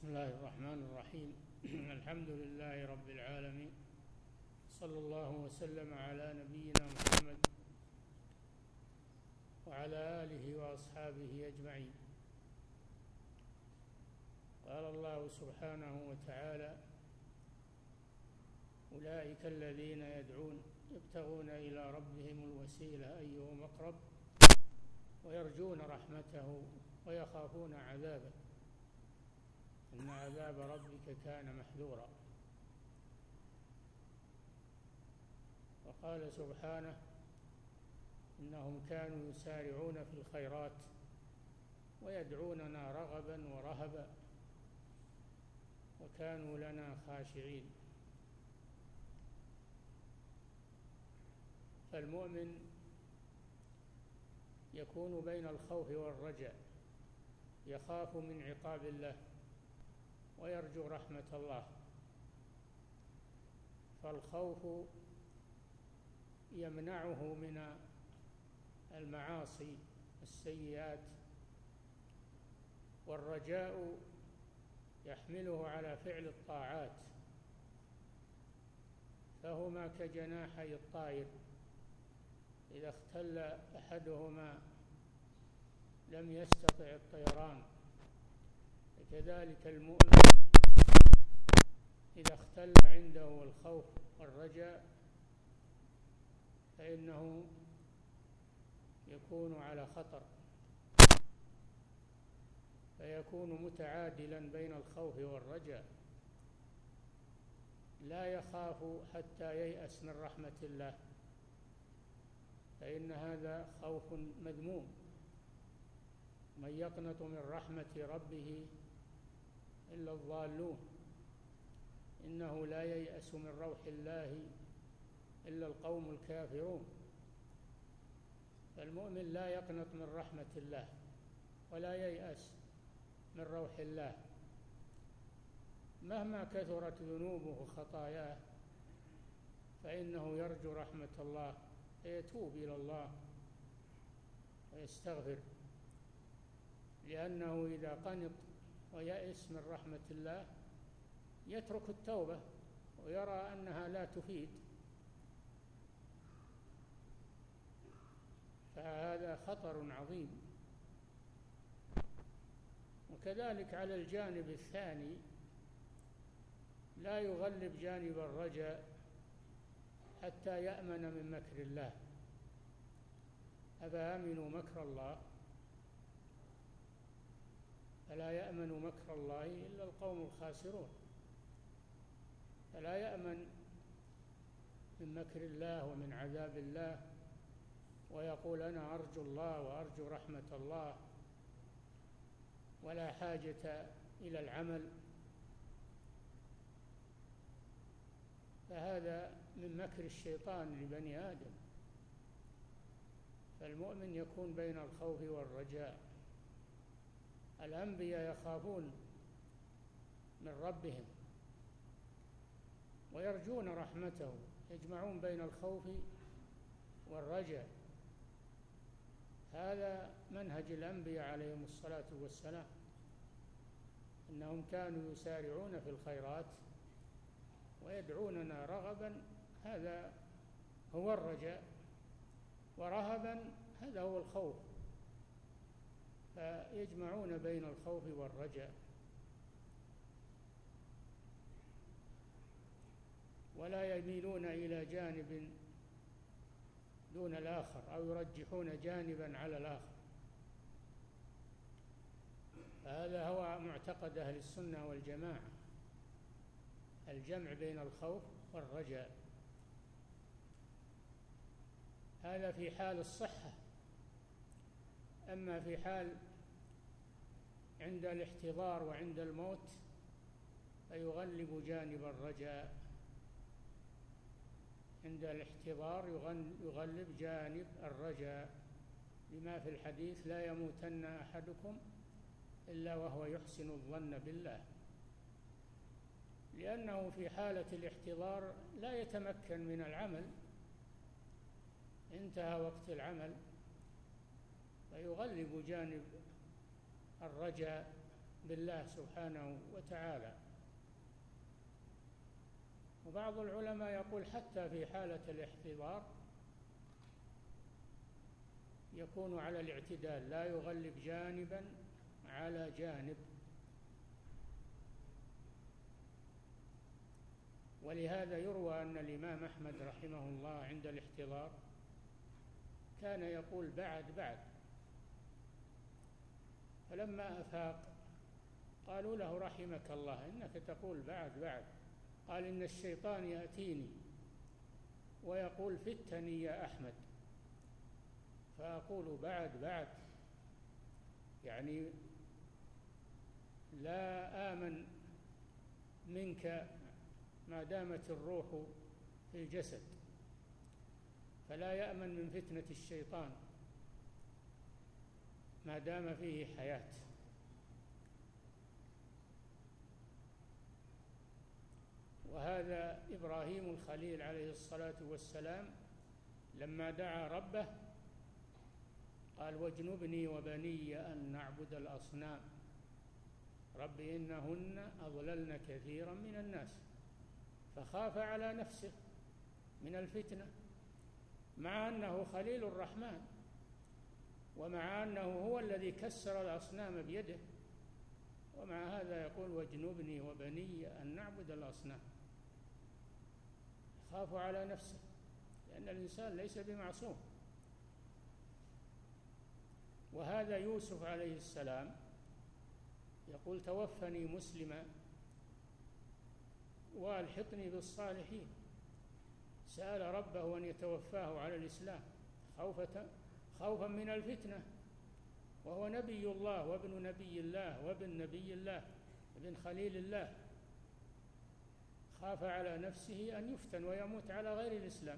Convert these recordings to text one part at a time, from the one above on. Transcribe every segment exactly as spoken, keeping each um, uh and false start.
بسم الله الرحمن الرحيم. الحمد لله رب العالمين، صلى الله وسلم على نبينا محمد وعلى آله وأصحابه أجمعين. قال الله سبحانه وتعالى: أولئك الذين يدعون يبتغون إلى ربهم الوسيلة أيهم أقرب ويرجون رحمته ويخافون عذابه إن عذاب ربك كان محذورا. وقال سبحانه: إنهم كانوا يسارعون في الخيرات ويدعوننا رغبا ورهبا وكانوا لنا خاشعين. فالمؤمن يكون بين الخوف والرجاء، يخاف من عقاب الله ويرجو رحمة الله. فالخوف يمنعه من المعاصي السيئات، والرجاء يحمله على فعل الطاعات، فهما كجناحي الطائر، إذا اختل أحدهما لم يستطع الطيران. كذلك المؤمن إذا اختل عنده الخوف والرجاء فإنه يكون على خطر، فيكون متعادلا بين الخوف والرجاء، لا يخاف حتى ييأس من رحمة الله، فإن هذا خوف مذموم. من يقنط من رحمة ربه إلا الضالون، إنه لا ييأس من روح الله إلا القوم الكافرون. فالمؤمن لا يقنط من رحمة الله ولا ييأس من روح الله، مهما كثرت ذنوبه وخطاياه فإنه يرجو رحمة الله فيتوب إلى الله ويستغفر، لأنه إذا قنط ويأس من رحمة الله يترك التوبة ويرى أنها لا تفيد، فهذا خطر عظيم. وكذلك على الجانب الثاني لا يغلب جانب الرجاء حتى يأمن من مكر الله. أفأمنوا مكر الله فلا يأمن مكر الله إلا القوم الخاسرون. فلا يأمن من مكر الله ومن عذاب الله ويقول: أنا أرجو الله وأرجو رحمة الله ولا حاجة إلى العمل، فهذا من مكر الشيطان لبني آدم. فالمؤمن يكون بين الخوف والرجاء. الأنبياء يخافون من ربهم ويرجون رحمته، يجمعون بين الخوف والرجاء. هذا منهج الأنبياء عليهم الصلاة والسلام، إنهم كانوا يسارعون في الخيرات ويدعوننا رغبا، هذا هو الرجاء، ورهبا هذا هو الخوف، فيجمعون بين الخوف والرجاء، ولا يميلون إلى جانب دون الآخر أو يرجحون جانبا على الآخر. هذا هو معتقد أهل السنة والجماعة، الجمع بين الخوف والرجاء. هذا في حال الصحة. أما في حال عند الاحتضار وعند الموت فيغلب جانب الرجاء. عند الاحتضار يغلب جانب الرجاء، لما في الحديث: لا يموتن أحدكم إلا وهو يحسن الظن بالله. لأنه في حالة الاحتضار لا يتمكن من العمل، انتهى وقت العمل، فيغلب جانب الرجاء بالله سبحانه وتعالى. وبعض العلماء يقول حتى في حالة الاحتضار يكون على الاعتدال، لا يغلب جانبا على جانب. ولهذا يروى أن الإمام أحمد رحمه الله عند الاحتضار كان يقول بعد بعد، فلما أفاق قالوا له رحمك الله إنك تقول بعد بعد، قال إن الشيطان يأتيني ويقول فتني يا أحمد، فأقول بعد بعد، يعني لا آمن منك ما دامت الروح في الجسد، فلا يأمن من فتنة الشيطان ما دام فيه حياة. وهذا إبراهيم الخليل عليه الصلاة والسلام لما دعا ربه قال واجنبني وبني أن نعبد الأصنام رب إنهن أضللن كثيرا من الناس، فخاف على نفسه من الفتنة مع أنه خليل الرحمن، ومع أنه هو الذي كسر الأصنام بيده، ومع هذا يقول واجنبني وبني أن نعبد الأصنام. خاف على نفسه لأن الإنسان ليس بمعصوم. وهذا يوسف عليه السلام يقول توفني مسلما والحقني بالصالحين، سأل ربه أن يتوفاه على الإسلام خوفا خوفا من الفتنة، وهو نبي الله وابن نبي الله وابن نبي الله ابن خليل الله، خاف على نفسه أن يفتن ويموت على غير الإسلام.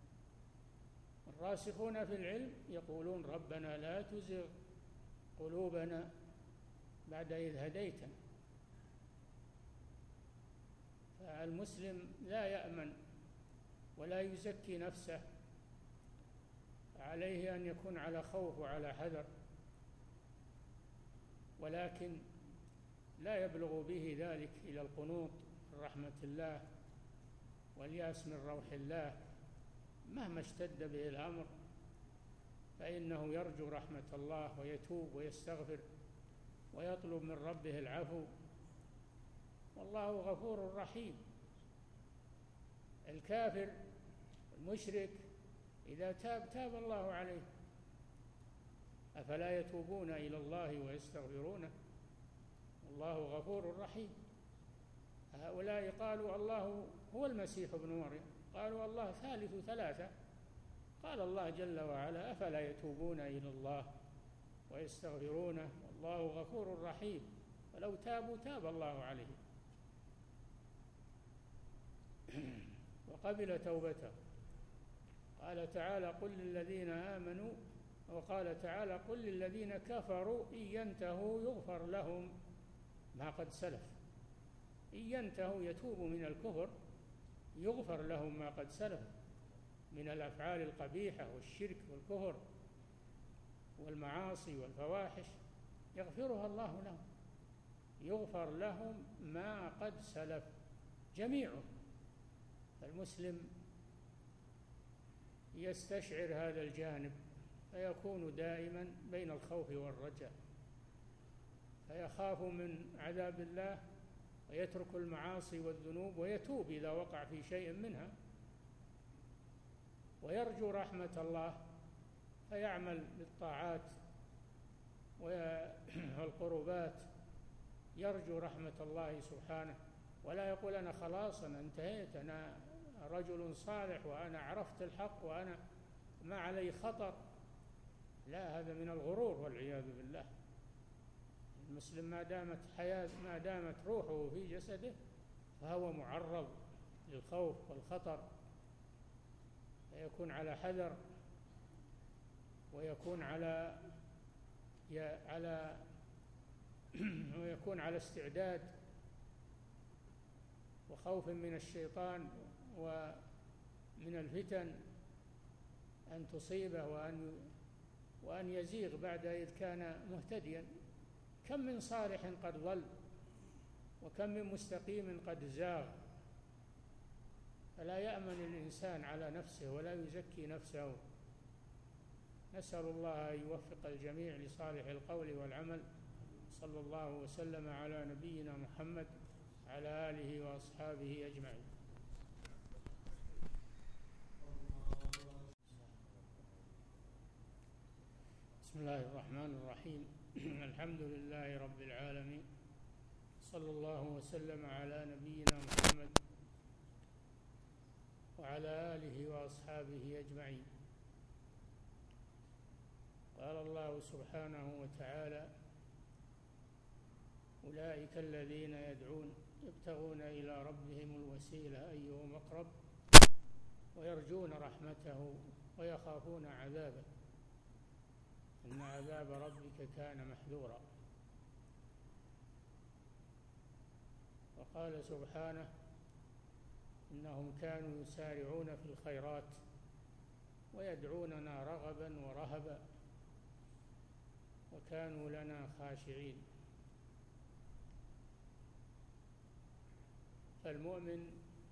الراسخون في العلم يقولون ربنا لا تزغ قلوبنا بعد إذ هديتنا. فالمسلم لا يأمن ولا يزكي نفسه، عليه أن يكون على خوف وعلى حذر، ولكن لا يبلغ به ذلك إلى القنوط من رحمة الله واليأس من روح الله. مهما اشتد به الأمر فإنه يرجو رحمة الله ويتوب ويستغفر ويطلب من ربه العفو، والله غفور رحيم. الكافر المشرك إذا تاب تاب الله عليه، أفلا يتوبون إلى الله ويستغفرونه والله غفور رحيم. هؤلاء قالوا الله هو المسيح ابن مريم، قالوا الله ثالث ثلاثة، قال الله جل وعلا أفلا يتوبون إلى الله ويستغفرونه والله غفور رحيم، ولو تابوا تاب الله عليهم وقبل توبته. قال تعالى قل للذين آمنوا، وقال تعالى قل للذين كفروا إن ينتهوا يغفر لهم ما قد سلف. إن ينتهوا يتوبوا من الكفر يغفر لهم ما قد سلف من الأفعال القبيحة والشرك والكفر والمعاصي والفواحش، يغفرها الله لهم، يغفر لهم ما قد سلف جميعه. المسلم يستشعر هذا الجانب فيكون دائما بين الخوف والرجاء، فيخاف من عذاب الله ويترك المعاصي والذنوب ويتوب إذا وقع في شيء منها، ويرجو رحمة الله فيعمل بالطاعات والقربات، يرجو رحمة الله سبحانه، ولا يقول أنا خلاص أنا انتهيت، أنا رجل صالح وأنا عرفت الحق وأنا ما علي خطر. لا، هذا من الغرور والعياذ بالله. المسلم ما دامت حياة ما دامت روحه في جسده فهو معرض للخوف والخطر، فيكون على حذر ويكون على على ويكون على استعداد وخوف من الشيطان ومن الفتن أن تصيبه وأن وأن يزيغ بعد إذ كان مهتديا. كم من صالح قد ضل وكم من مستقيم قد زاغ، فلا يأمن الإنسان على نفسه ولا يزكي نفسه. نسأل الله أن يوفق الجميع لصالح القول والعمل. صلى الله وسلم على نبينا محمد على آله وأصحابه أجمعين. بسم الله الرحمن الرحيم. الحمد لله رب العالمين، صلى الله وسلم على نبينا محمد وعلى آله وأصحابه أجمعين. قال الله سبحانه وتعالى: أولئك الذين يدعون يبتغون إلى ربهم الوسيلة أيهم أقرب ويرجون رحمته ويخافون عذابه إن عذاب ربك كان محذورا. وقال سبحانه: إنهم كانوا يسارعون في الخيرات ويدعوننا رغبا ورهبا وكانوا لنا خاشعين. فالمؤمن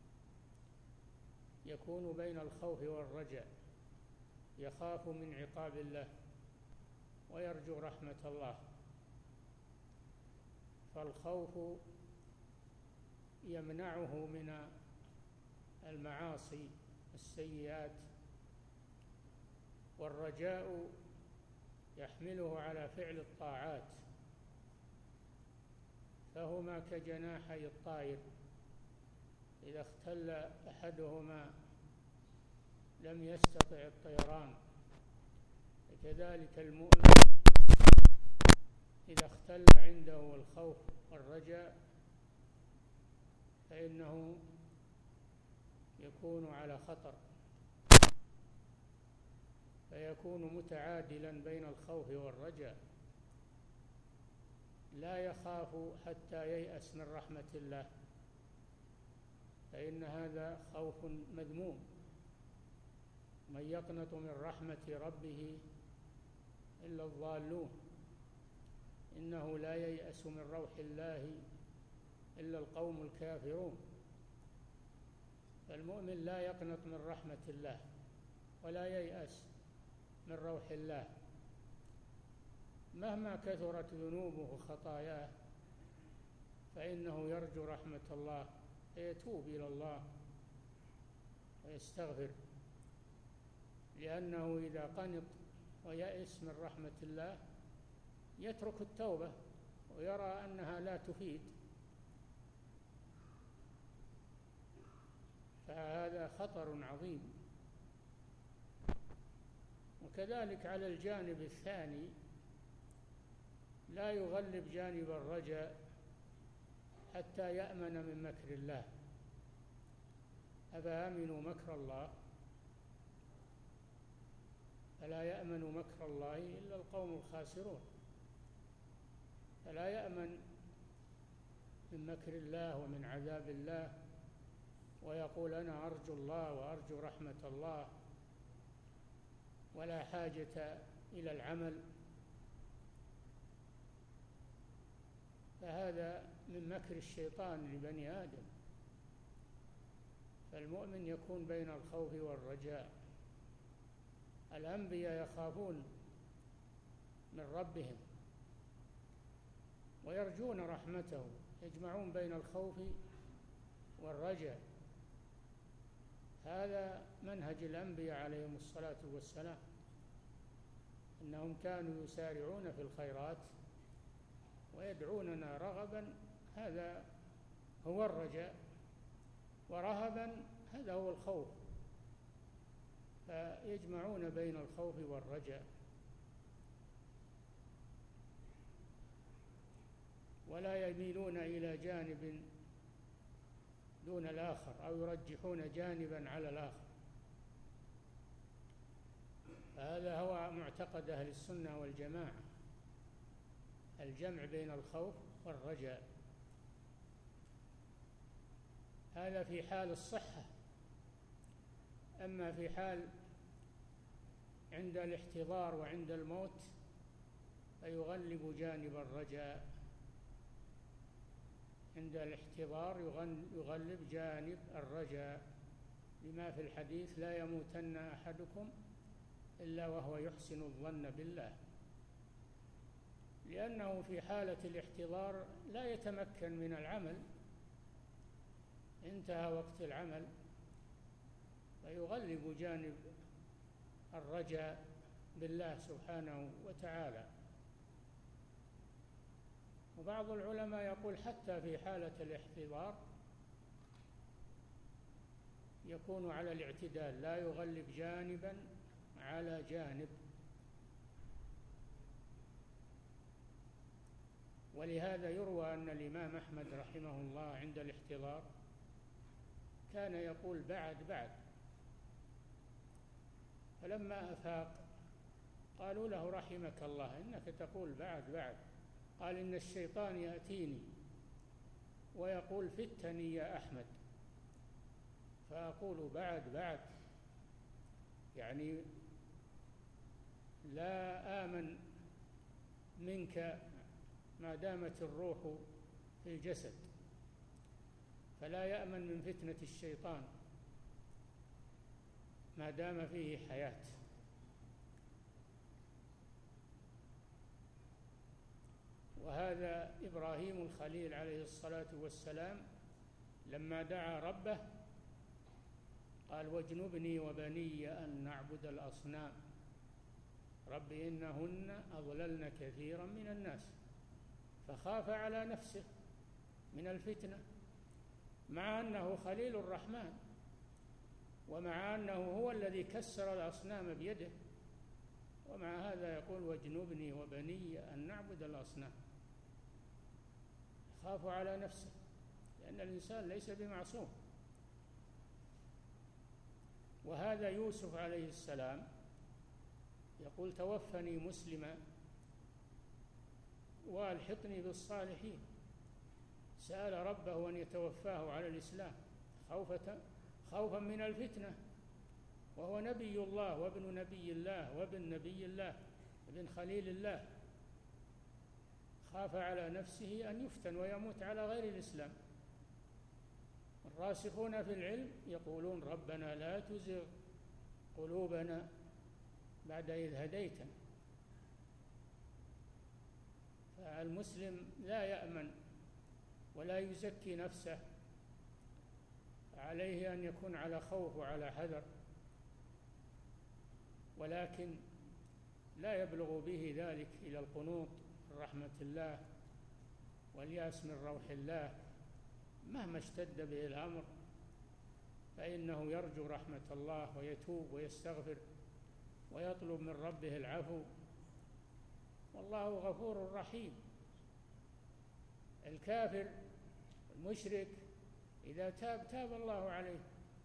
يكون بين الخوف والرجاء، يخاف من عقاب الله ويرجو رحمة الله. فالخوف يمنعه من المعاصي السيئات، والرجاء يحمله على فعل الطاعات، فهما كجناحي الطائر، إذا اختل أحدهما لم يستطع الطيران. كذلك المؤمن إذا اختل عنده الخوف والرجاء فإنه يكون على خطر، فيكون متعادلا بين الخوف والرجاء، لا يخاف حتى ييأس من رحمة الله، فإن هذا خوف مذموم. من يقنط من رحمة ربه إلا الضالون، إنه لا ييأس من روح الله إلا القوم الكافرون. فالمؤمن لا يقنط من رحمة الله ولا ييأس من روح الله مهما كثرت ذنوبه وخطاياه، فإنه يرجو رحمة الله فيتوب إلى الله ويستغفر، لأنه إذا قنط ويأس من رحمة الله يترك التوبة ويرى أنها لا تفيد، فهذا خطر عظيم. وكذلك على الجانب الثاني لا يغلب جانب الرجاء حتى يأمن من مكر الله. أفأمنوا مكر الله؟ فلا يأمن مكر الله إلا القوم الخاسرون. فلا يأمن من مكر الله ومن عذاب الله ويقول أنا أرجو الله وأرجو رحمة الله ولا حاجة إلى العمل، فهذا من مكر الشيطان لبني آدم. فالمؤمن يكون بين الخوف والرجاء. الأنبياء يخافون من ربهم ويرجون رحمته، يجمعون بين الخوف والرجاء. هذا منهج الأنبياء عليهم الصلاة والسلام، إنهم كانوا يسارعون في الخيرات ويدعوننا رغبا، هذا هو الرجاء، ورهبا هذا هو الخوف، فيجمعون بين الخوف والرجاء. ولا يميلون إلى جانب دون الآخر أو يرجحون جانبا على الآخر. هذا هو معتقد أهل السنة والجماعة، الجمع بين الخوف والرجاء. هذا في حال الصحة. أما في حال عند الاحتضار وعند الموت فيغلب جانب الرجاء. عند الاحتضار يغلب جانب الرجاء، لما في الحديث: لا يموتن أحدكم إلا وهو يحسن الظن بالله، لأنه في حالة الاحتضار لا يتمكن من العمل، انتهى وقت العمل، فيغلب جانب الرجاء بالله سبحانه وتعالى. وبعض العلماء يقول حتى في حالة الاحتضار يكون على الاعتدال، لا يغلب جانبا على جانب. ولهذا يروى أن الإمام أحمد رحمه الله عند الاحتضار كان يقول: بعد بعد. فلما أفاق قالوا له: رحمك الله، إنك تقول بعد بعد. قال: إن الشيطان يأتيني ويقول: فتني يا أحمد، فأقول بعد بعد، يعني لا آمن منك ما دامت الروح في الجسد، فلا يأمن من فتنة الشيطان ما دام فيه حياة. وهذا إبراهيم الخليل عليه الصلاة والسلام لما دعا ربه قال: واجنبني وبني أن نعبد الأصنام رب إنهن أضللن كثيرا من الناس، فخاف على نفسه من الفتنة، مع أنه خليل الرحمن، ومع أنه هو الذي كسر الأصنام بيده، ومع هذا يقول: واجنبني وبني أن نعبد الأصنام. خاف على نفسه، لأن الإنسان ليس بمعصوم. وهذا يوسف عليه السلام يقول: توفني مسلما والحقني بالصالحين. سأل ربه أن يتوفاه على الإسلام خوفا من الفتنة، وهو نبي الله وابن نبي الله وابن نبي الله ابن خليل الله، خاف على نفسه أن يفتن ويموت على غير الإسلام. الراسخون في العلم يقولون: ربنا لا تزغ قلوبنا بعد إذ هديتنا. فالمسلم لا يأمن ولا يزكي نفسه، عليه أن يكون على خوف وعلى حذر، ولكن لا يبلغ به ذلك إلى القنوط من رحمة الله والياس من روح الله. مهما اشتد به الأمر فإنه يرجو رحمة الله ويتوب ويستغفر ويطلب من ربه العفو، والله غفور رحيم. الكافر المشرك إذا تاب تاب الله عليه،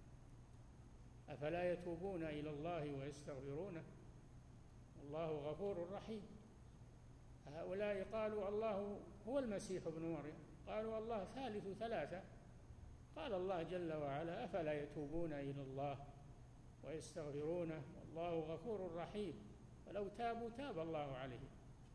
أفلا يتوبون إلى الله ويستغفرونه والله غفور رحيم. هؤلاء قالوا الله هو المسيح ابن مريم، قالوا الله ثالث ثلاثة. قال الله جل وعلا: أفلا يتوبون إلى الله ويستغفرونه والله غفور رحيم. فلو تابوا تاب الله عليهم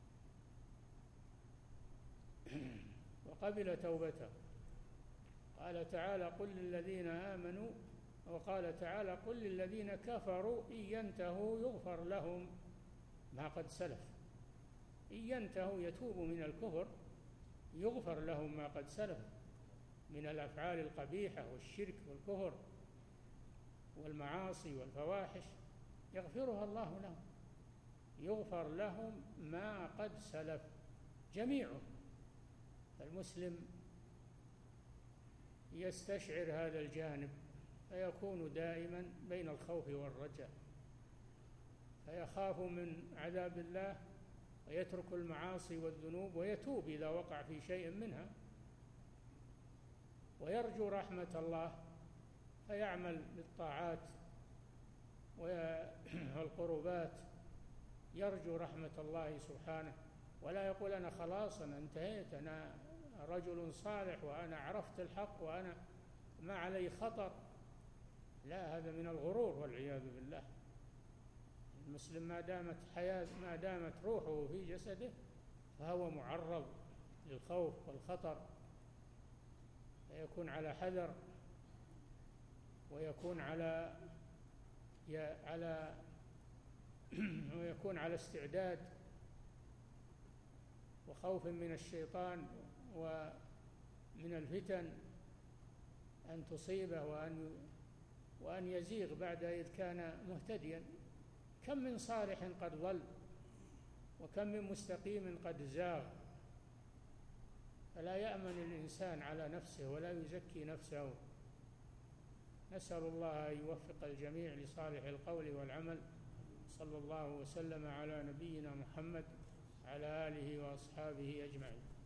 وقبل توبته. قال تعالى: قل للذين آمنوا، وقال تعالى: قل للذين كفروا إن ينتهوا يغفر لهم ما قد سلف. إن ينتهوا يتوبوا من الكفر يغفر لهم ما قد سلف من الأفعال القبيحة والشرك والكفر والمعاصي والفواحش، يغفرها الله لهم، يغفر لهم ما قد سلف جميعه. فالمسلم يستشعر هذا الجانب فيكون دائما بين الخوف والرجاء، فيخاف من عذاب الله ويترك المعاصي والذنوب ويتوب إذا وقع في شيء منها، ويرجو رحمة الله فيعمل بالطاعات والقربات، يرجو رحمة الله سبحانه، ولا يقول: أنا خلاص أنا انتهيت، أنا رجل صالح وأنا عرفت الحق وأنا ما علي خطر. لا، هذا من الغرور والعياذ بالله. المسلم ما دامت حياة ما دامت روحه في جسده فهو معرض للخوف والخطر، فيكون على حذر، ويكون على على ويكون على استعداد وخوف من الشيطان ومن الفتن أن تصيبه وأن وأن يزيغ بعد إذ كان مهتديا. كم من صالح قد ضل، وكم من مستقيم قد زاغ، فلا يأمن الإنسان على نفسه ولا يزكي نفسه. نسأل الله أن يوفق الجميع لصالح القول والعمل. صلى الله وسلم على نبينا محمد على آله وأصحابه أجمعين.